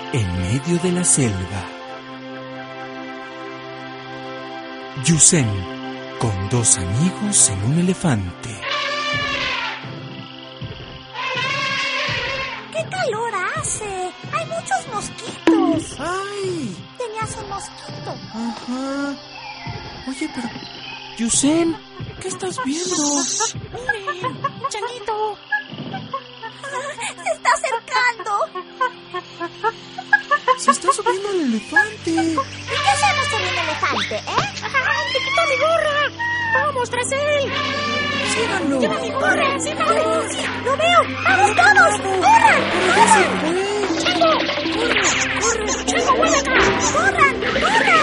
en medio de la selva. Yusen, con dos amigos en un elefante. ¡Qué calor hace! ¡Hay muchos mosquitos! ¡Ay! Tenías un mosquito. Ajá. Oye, pero... Yusen, ¿qué estás viendo? ¡Miren! ¡Changuito! ¡Se está acercando! Se está subiendo el elefante. ¿Y qué hacemos con un elefante, ¡Ay, te quitó mi gorra! ¡Vamos tras él! Síganlo. ¡Lleva mi gorra! ¡Síganme! ¡Sí! ¡Lo veo! ¡Vamos todos! ¡Corran! Pero ya se fue. ¡Chango! ¡Corre! ¡Chango, vuelve acá! ¡Corran! ¡Corran!